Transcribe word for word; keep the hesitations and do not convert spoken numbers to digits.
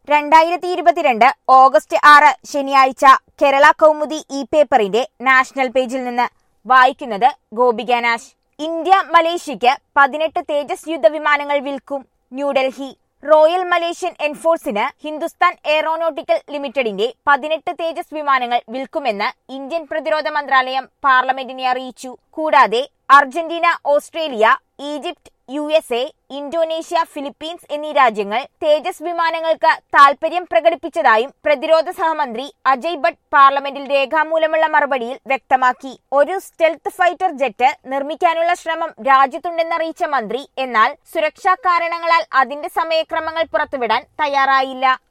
രണ്ടായിരത്തി ഇരുപത്തിരണ്ട് ഓഗസ്റ്റ് ആറ് ശനിയാഴ്ച കേരള കൗമുദി ഇ പേപ്പറിന്റെ നാഷണൽ പേജിൽ നിന്ന് വായിക്കുന്നത് ഗോപിക നാശ്. ഇന്ത്യ മലേഷ്യയ്ക്ക് പതിനെട്ട് തേജസ് യുദ്ധവിമാനങ്ങൾ വിൽക്കും. ന്യൂഡൽഹി. റോയൽ മലേഷ്യൻ എൻഫോഴ്സിന് ഹിന്ദുസ്ഥാൻ എയറോനോട്ടിക്കൽ ലിമിറ്റഡിന്റെ പതിനെട്ട് തേജസ് വിമാനങ്ങൾ വിൽക്കുമെന്ന് ഇന്ത്യൻ പ്രതിരോധ മന്ത്രാലയം പാർലമെന്റിനെ അറിയിച്ചു. കൂടാതെ Argentina, Australia, Egypt, U S A, Indonesia, Philippines എന്നീ രാജ്യങ്ങൾ തേജസ് വിമാനങ്ങൾക്ക് താൽപര്യം പ്രകടിപ്പിച്ചതായും പ്രതിരോധ സഹമന്ത്രി അജയ് ഭട്ട് പാർലമെന്റിൽ രേഖാമൂലമുള്ള മറുപടിയിൽ വ്യക്തമാക്കി. ഒരു സ്റ്റെൽത്ത് ഫൈറ്റർ ജെറ്റ് നിർമ്മിക്കാനുള്ള ശ്രമം രാജ്യത്തുണ്ടെന്നറിയിച്ച മന്ത്രി എന്നാൽ സുരക്ഷാ കാരണങ്ങളാൽ അതിന്റെ സമയക്രമങ്ങൾ പുറത്തുവിടാൻ തയ്യാറായില്ല.